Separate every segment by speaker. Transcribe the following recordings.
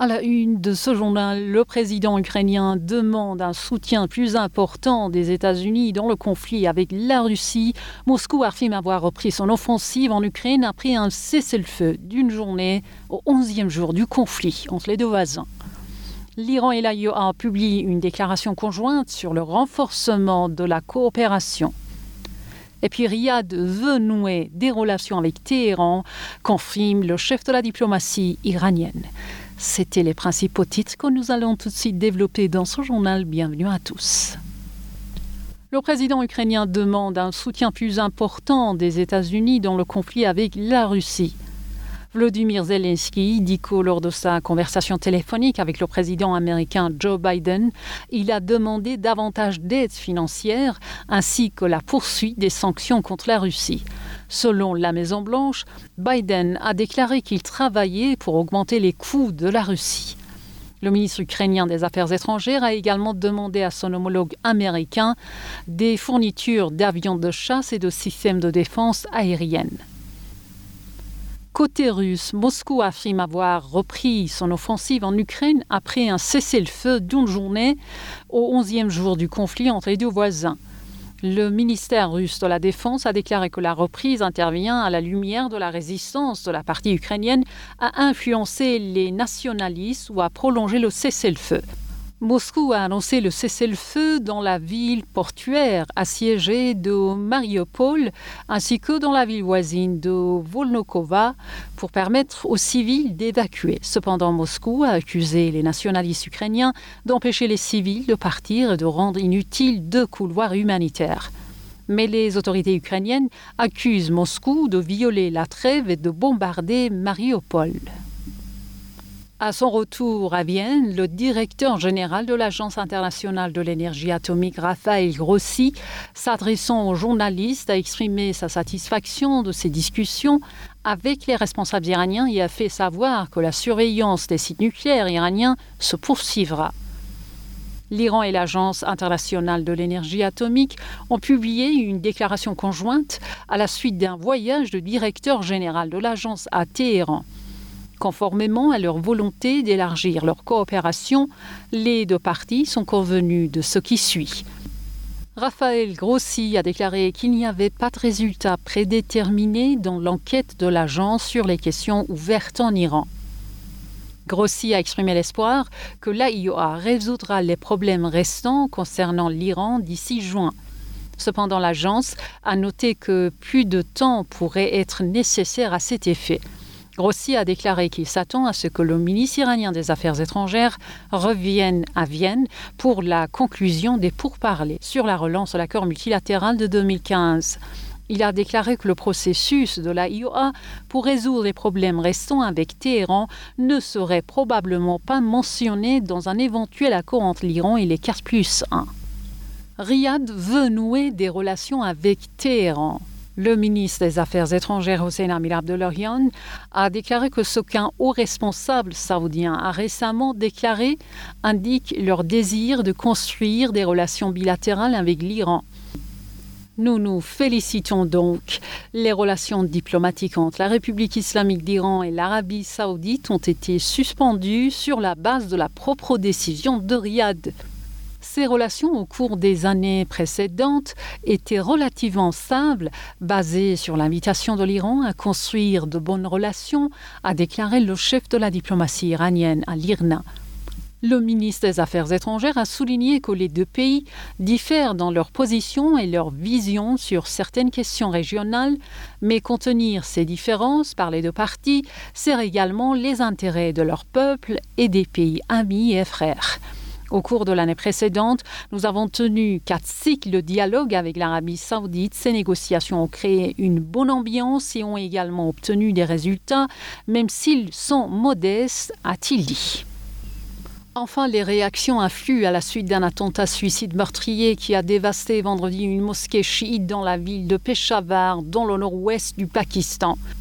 Speaker 1: À la une de ce journal, le président ukrainien demande un soutien plus important des États-Unis dans le conflit avec la Russie. Moscou affirme avoir repris son offensive en Ukraine après un cessez-le-feu d'une journée au 11e jour du conflit entre les deux voisins. L'Iran et l'AIOA publient une déclaration conjointe sur le renforcement de la coopération. Et puis Riyad veut nouer des relations avec Téhéran, confirme le chef de la diplomatie iranienne. C'était les principaux titres que nous allons tout de suite développer dans ce journal. Bienvenue à tous. Le président ukrainien demande un soutien plus important des États-Unis dans le conflit avec la Russie. Volodymyr Zelensky dit que lors de sa conversation téléphonique avec le président américain Joe Biden, il a demandé davantage d'aide financière ainsi que la poursuite des sanctions contre la Russie. Selon la Maison-Blanche, Biden a déclaré qu'il travaillait pour augmenter les coûts de la Russie. Le ministre ukrainien des Affaires étrangères a également demandé à son homologue américain des fournitures d'avions de chasse et de systèmes de défense aérienne. Côté russe, Moscou affirme avoir repris son offensive en Ukraine après un cessez-le-feu d'une journée au 11e jour du conflit entre les deux voisins. Le ministère russe de la Défense a déclaré que la reprise intervient à la lumière de la résistance de la partie ukrainienne à influencer les nationalistes ou à prolonger le cessez-le-feu. Moscou a annoncé le cessez-le-feu dans la ville portuaire assiégée de Mariupol ainsi que dans la ville voisine de Volnokovo pour permettre aux civils d'évacuer. Cependant, Moscou a accusé les nationalistes ukrainiens d'empêcher les civils de partir et de rendre inutiles deux couloirs humanitaires. Mais les autorités ukrainiennes accusent Moscou de violer la trêve et de bombarder Mariupol. À son retour à Vienne, le directeur général de l'Agence internationale de l'énergie atomique, Rafael Grossi, s'adressant aux journalistes, a exprimé sa satisfaction de ces discussions avec les responsables iraniens et a fait savoir que la surveillance des sites nucléaires iraniens se poursuivra. L'Iran et l'Agence internationale de l'énergie atomique ont publié une déclaration conjointe à la suite d'un voyage du directeur général de l'agence à Téhéran. Conformément à leur volonté d'élargir leur coopération, les deux parties sont convenues de ce qui suit. Rafael Grossi a déclaré qu'il n'y avait pas de résultats prédéterminés dans l'enquête de l'agence sur les questions ouvertes en Iran. Grossi a exprimé l'espoir que l'AIOA résoudra les problèmes restants concernant l'Iran d'ici juin. Cependant, l'agence a noté que plus de temps pourrait être nécessaire à cet effet. Grossi a déclaré qu'il s'attend à ce que le ministre iranien des Affaires étrangères revienne à Vienne pour la conclusion des pourparlers sur la relance de l'accord multilatéral de 2015. Il a déclaré que le processus de l'AIOA pour résoudre les problèmes restants avec Téhéran ne serait probablement pas mentionné dans un éventuel accord entre l'Iran et les 4+1. Riyad veut nouer des relations avec Téhéran. Le ministre des Affaires étrangères Hossein Amir-Abdollahian a déclaré que ce qu'un haut responsable saoudien a récemment déclaré indique leur désir de construire des relations bilatérales avec l'Iran. Nous nous félicitons donc. Les relations diplomatiques entre la République islamique d'Iran et l'Arabie saoudite ont été suspendues sur la base de la propre décision de Riyad. Ces relations au cours des années précédentes étaient relativement stables, basées sur l'invitation de l'Iran à construire de bonnes relations, a déclaré le chef de la diplomatie iranienne à l'IRNA. Le ministre des Affaires étrangères a souligné que les deux pays diffèrent dans leur position et leur vision sur certaines questions régionales, mais contenir ces différences par les deux parties sert également les intérêts de leur peuple et des pays amis et frères. Au cours de l'année précédente, nous avons tenu 4 cycles de dialogue avec l'Arabie saoudite. Ces négociations ont créé une bonne ambiance et ont également obtenu des résultats, même s'ils sont modestes, a-t-il dit. Enfin, les réactions affluent à la suite d'un attentat suicide meurtrier qui a dévasté vendredi une mosquée chiite dans la ville de Peshawar, dans le nord-ouest du Pakistan.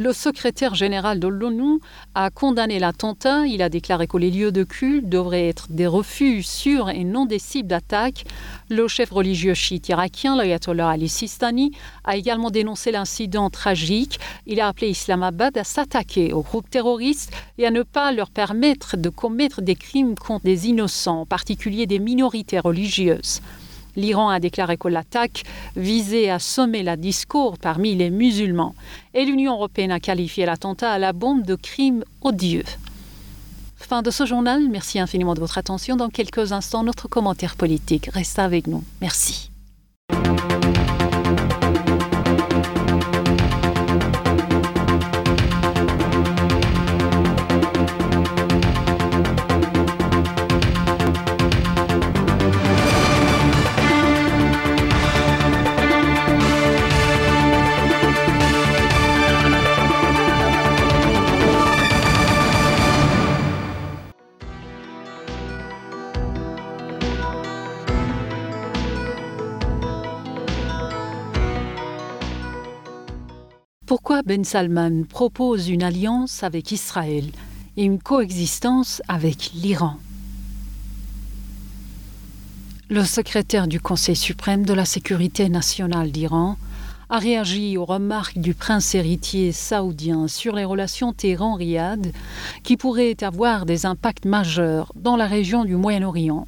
Speaker 1: Le secrétaire général de l'ONU a condamné l'attentat. Il a déclaré que les lieux de culte devraient être des refuges sûrs et non des cibles d'attaque. Le chef religieux chiite irakien, l'ayatollah Ali Sistani, a également dénoncé l'incident tragique. Il a appelé Islamabad à s'attaquer aux groupes terroristes et à ne pas leur permettre de commettre des crimes contre des innocents, en particulier des minorités religieuses. L'Iran a déclaré que l'attaque visait à semer la discorde parmi les musulmans. Et l'Union européenne a qualifié l'attentat à la bombe de crime odieux. Fin de ce journal. Merci infiniment de votre attention. Dans quelques instants, notre commentaire politique. Restez avec nous. Merci. Pourquoi Ben Salman propose une alliance avec Israël et une coexistence avec l'Iran? Le secrétaire du Conseil suprême de la sécurité nationale d'Iran a réagi aux remarques du prince héritier saoudien sur les relations Téhéran-Riyad qui pourraient avoir des impacts majeurs dans la région du Moyen-Orient.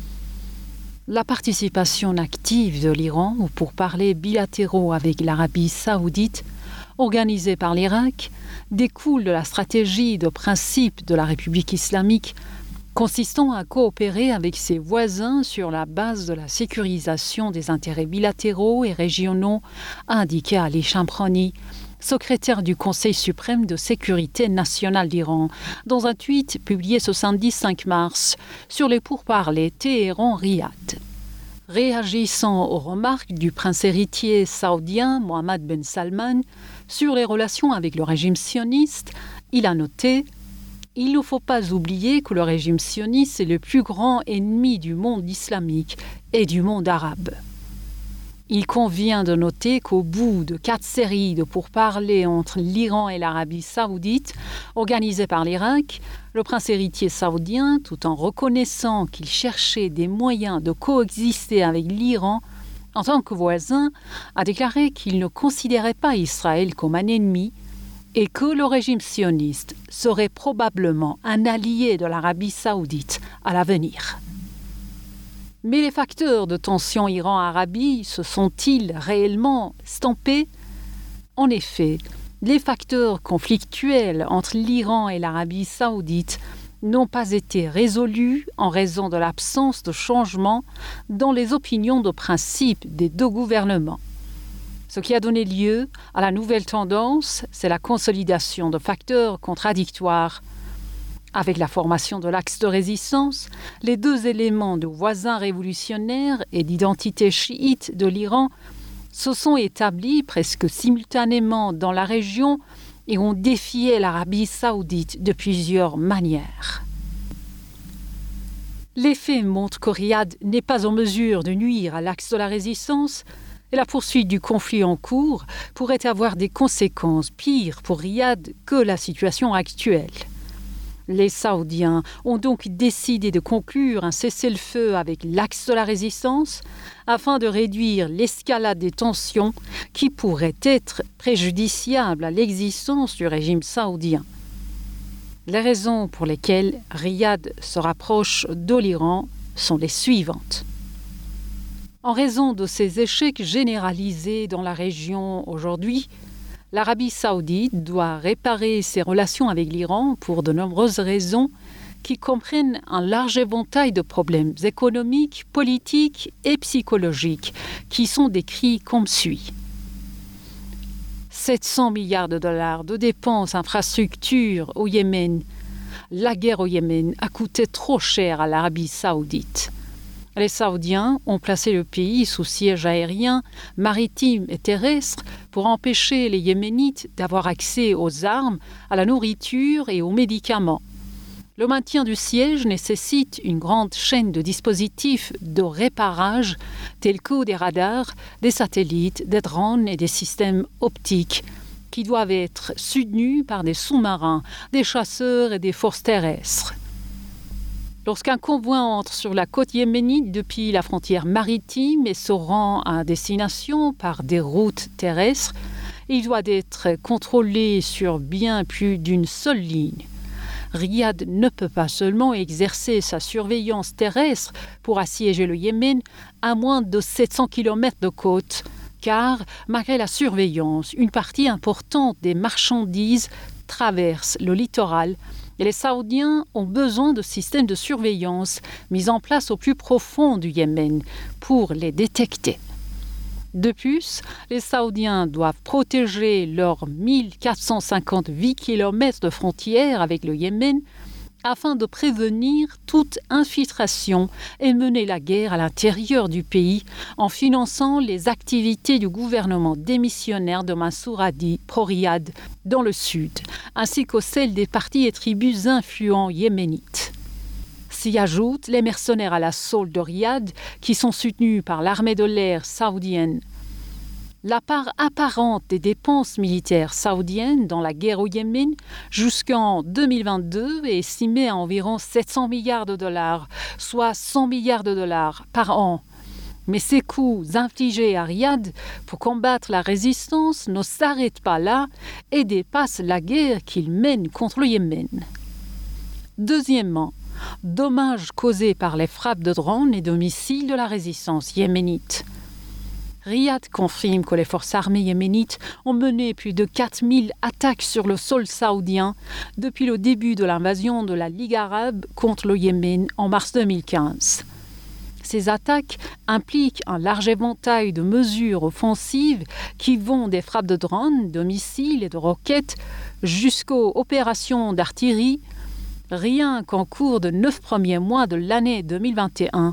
Speaker 1: La participation active de l'Iran aux pourparlers bilatéraux avec l'Arabie saoudite organisée par l'Irak découle de la stratégie de principe de la République islamique consistant à coopérer avec ses voisins sur la base de la sécurisation des intérêts bilatéraux et régionaux, a indiqué Ali Shamkhani, secrétaire du Conseil suprême de sécurité nationale d'Iran, dans un tweet publié ce samedi 5 mars sur les pourparlers Téhéran-Riyad. Réagissant aux remarques du prince héritier saoudien Mohammed Ben Salman sur les relations avec le régime sioniste, il a noté « Il ne faut pas oublier que le régime sioniste est le plus grand ennemi du monde islamique et du monde arabe. » Il convient de noter qu'au bout de 4 séries de pourparlers entre l'Iran et l'Arabie saoudite, organisées par l'Irak, le prince héritier saoudien, tout en reconnaissant qu'il cherchait des moyens de coexister avec l'Iran en tant que voisin, a déclaré qu'il ne considérait pas Israël comme un ennemi et que le régime sioniste serait probablement un allié de l'Arabie saoudite à l'avenir. Mais les facteurs de tension Iran-Arabie se sont-ils réellement estampés? En effet, les facteurs conflictuels entre l'Iran et l'Arabie saoudite n'ont pas été résolus en raison de l'absence de changement dans les opinions de principe des deux gouvernements. Ce qui a donné lieu à la nouvelle tendance, c'est la consolidation de facteurs contradictoires. Avec la formation de l'axe de résistance, les deux éléments de voisins révolutionnaires et d'identité chiite de l'Iran se sont établis presque simultanément dans la région et ont défié l'Arabie saoudite de plusieurs manières. Les faits montrent que Riyad n'est pas en mesure de nuire à l'axe de la résistance et la poursuite du conflit en cours pourrait avoir des conséquences pires pour Riyad que la situation actuelle. Les Saoudiens ont donc décidé de conclure un cessez-le-feu avec l'axe de la résistance afin de réduire l'escalade des tensions qui pourraient être préjudiciables à l'existence du régime saoudien. Les raisons pour lesquelles Riyad se rapproche de l'Iran sont les suivantes. En raison de ces échecs généralisés dans la région aujourd'hui, l'Arabie saoudite doit réparer ses relations avec l'Iran pour de nombreuses raisons qui comprennent un large éventail de problèmes économiques, politiques et psychologiques qui sont décrits comme suit. 700 milliards de dollars de dépenses infrastructures au Yémen. La guerre au Yémen a coûté trop cher à l'Arabie saoudite. Les Saoudiens ont placé le pays sous siège aérien, maritime et terrestre pour empêcher les Yéménites d'avoir accès aux armes, à la nourriture et aux médicaments. Le maintien du siège nécessite une grande chaîne de dispositifs de réparage tels que des radars, des satellites, des drones et des systèmes optiques, qui doivent être soutenus par des sous-marins, des chasseurs et des forces terrestres. Lorsqu'un convoi entre sur la côte yéménite depuis la frontière maritime et se rend à destination par des routes terrestres, il doit être contrôlé sur bien plus d'une seule ligne. Riyad ne peut pas seulement exercer sa surveillance terrestre pour assiéger le Yémen à moins de 700 km de côte, car, malgré la surveillance, une partie importante des marchandises traverse le littoral et les Saoudiens ont besoin de systèmes de surveillance mis en place au plus profond du Yémen pour les détecter. De plus, les Saoudiens doivent protéger leurs 1458 km de frontières avec le Yémen afin de prévenir toute infiltration et mener la guerre à l'intérieur du pays en finançant les activités du gouvernement démissionnaire de Mansour Hadi pro-Riyad dans le sud, ainsi que celles des partis et tribus influents yéménites. S'y ajoutent les mercenaires à la solde de Riyad qui sont soutenus par l'armée de l'air saoudienne. La part apparente des dépenses militaires saoudiennes dans la guerre au Yémen jusqu'en 2022 est estimée à environ 700 milliards de dollars, soit 100 milliards de dollars par an. Mais ces coûts infligés à Riyad pour combattre la résistance ne s'arrêtent pas là et dépassent la guerre qu'il mène contre le Yémen. Deuxièmement, dommages causés par les frappes de drones et de missiles de la résistance yéménite. Riyad confirme que les forces armées yéménites ont mené plus de 4000 attaques sur le sol saoudien depuis le début de l'invasion de la Ligue arabe contre le Yémen en mars 2015. Ces attaques impliquent un large éventail de mesures offensives qui vont des frappes de drones, de missiles et de roquettes jusqu'aux opérations d'artillerie. Rien qu'en cours de 9 premiers mois de l'année 2021,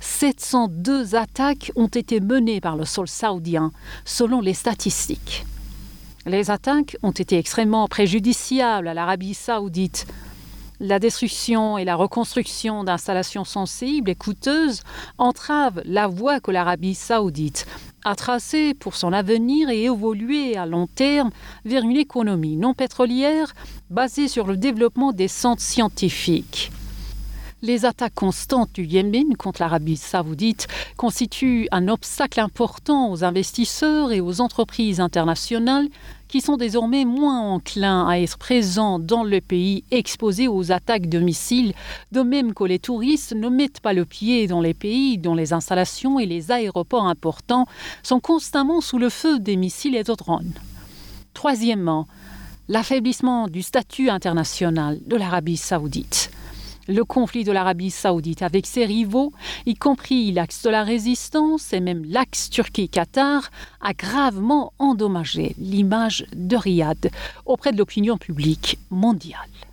Speaker 1: 702 attaques ont été menées par le sol saoudien, selon les statistiques. Les attaques ont été extrêmement préjudiciables à l'Arabie saoudite. La destruction et la reconstruction d'installations sensibles et coûteuses entravent la voie que l'Arabie saoudite a tracée pour son avenir et évoluer à long terme vers une économie non pétrolière basée sur le développement des centres scientifiques. Les attaques constantes du Yémen contre l'Arabie saoudite constituent un obstacle important aux investisseurs et aux entreprises internationales qui sont désormais moins enclins à être présents dans le pays exposé aux attaques de missiles, de même que les touristes ne mettent pas le pied dans les pays dont les installations et les aéroports importants sont constamment sous le feu des missiles et de drones. Troisièmement, l'affaiblissement du statut international de l'Arabie saoudite. Le conflit de l'Arabie saoudite avec ses rivaux, y compris l'axe de la résistance et même l'axe Turquie-Qatar, a gravement endommagé l'image de Riyad auprès de l'opinion publique mondiale.